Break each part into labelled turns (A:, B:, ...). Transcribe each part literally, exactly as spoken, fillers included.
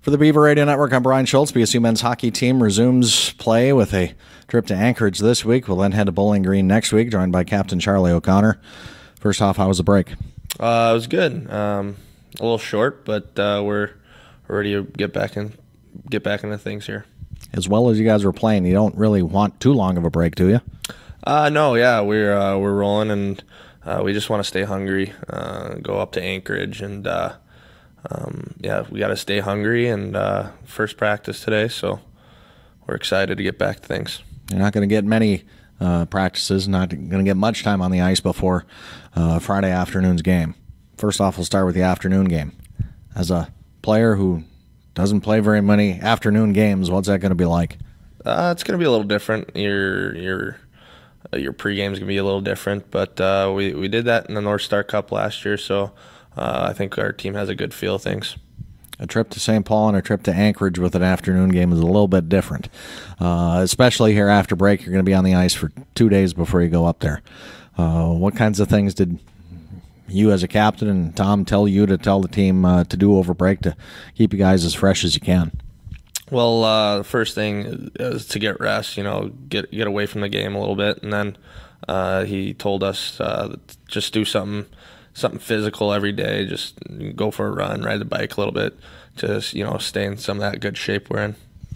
A: For the Beaver Radio Network, I'm Brian Schultz. B S U men's hockey team resumes play with a trip to Anchorage this week. We'll then head to Bowling Green next week, joined by Captain Charlie O'Connor. First off, how was the break?
B: Uh, it was good. Um, a little short, but uh, we're ready to get back in, get back into things here.
A: As well as you guys were playing, you don't really want too long of a break, do you?
B: Uh, no, yeah, we're uh, we're rolling, and uh, we just want to stay hungry. Uh, go up to Anchorage, and uh, um, yeah, we got to stay hungry. And uh, first practice today, so we're excited to get back to things.
A: You're not going to get many uh, practices, not going to get much time on the ice before uh, Friday afternoon's game. First off, we'll start with the afternoon game. As a player who doesn't play very many afternoon games, what's that going to be like?
B: Uh, it's going to be a little different. Your your uh, your pregame is going to be a little different, but uh, we we did that in the North Star Cup last year, so uh, I think our team has a good feel of things.
A: A trip to Saint Paul and a trip to Anchorage with an afternoon game is a little bit different, uh, especially here after break. You're going to be on the ice for two days before you go up there. Uh, what kinds of things did you as a captain and Tom tell you to tell the team uh, to do over break to keep you guys as fresh as you can?
B: Well, uh, the first thing is to get rest, you know, get get away from the game a little bit. And then uh, he told us uh, just do something something physical every day, just go for a run, ride the bike a little bit, just, you know, stay in some of that good shape we're in.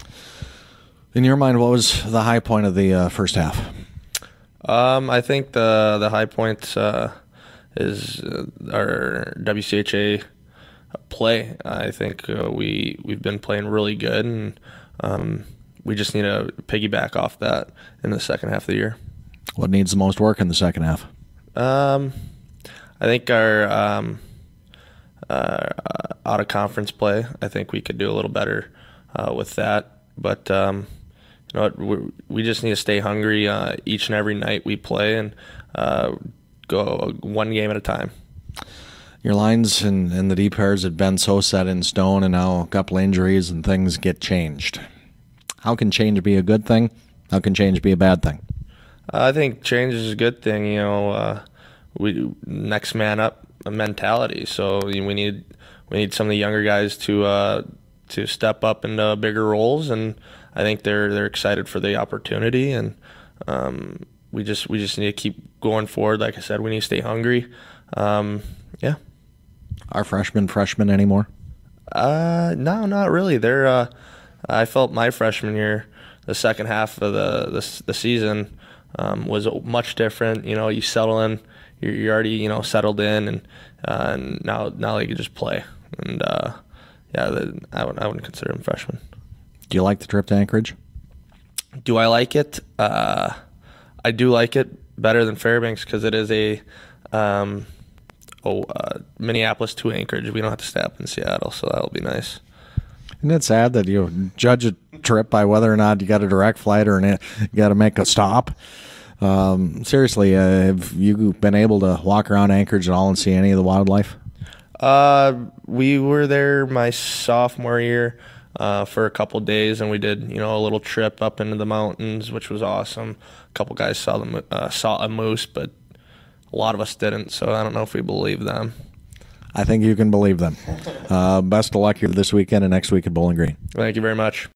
A: In your mind, what was the high point of the uh, first half?
B: Um, I think the, the high point uh, is uh, our W C H A play. I think uh, we we've been playing really good, and um, we just need to piggyback off that in the second half of the year.
A: What needs the most work in the second half?
B: Um, I think our um, uh, out of conference play. I think we could do a little better uh, with that. But um, you know, we we just need to stay hungry uh, each and every night we play, and uh, go one game at a time.
A: Your lines and, and the deep pairs had been so set in stone, and now a couple injuries and things get changed. How can change be a good thing? How can change be a bad thing?
B: I think change is a good thing. You know, uh, we next man up mentality. So we need we need some of the younger guys to uh, to step up into bigger roles, and I think they're they're excited for the opportunity. And um, we just we just need to keep going forward. Like I said, we need to stay hungry. Um, yeah.
A: Are freshmen freshmen anymore?
B: Uh, no, not really. They're. Uh, I felt my freshman year, the second half of the the, the season, um, was much different. You know, you settle in, you're, you're already you know settled in, and uh, and now now you can just play. And uh, yeah, the, I would I wouldn't consider them freshmen.
A: Do you like the trip to Anchorage?
B: Do I like it? Uh, I do like it better than Fairbanks because it is a. Um, Oh, uh, Minneapolis to Anchorage. We don't have to stay up in Seattle, so that'll be nice.
A: Isn't it sad that you judge a trip by whether or not you got a direct flight or you got to make a stop? Um, seriously, uh, have you been able to walk around Anchorage at all and see any of the wildlife?
B: Uh, we were there my sophomore year uh, for a couple days, and we did you know a little trip up into the mountains, which was awesome. A couple guys saw the uh, saw a moose, but a lot of us didn't, so I don't know if we believe them.
A: I think you can believe them. Uh, best of luck here this weekend and next week at Bowling Green.
B: Thank you very much.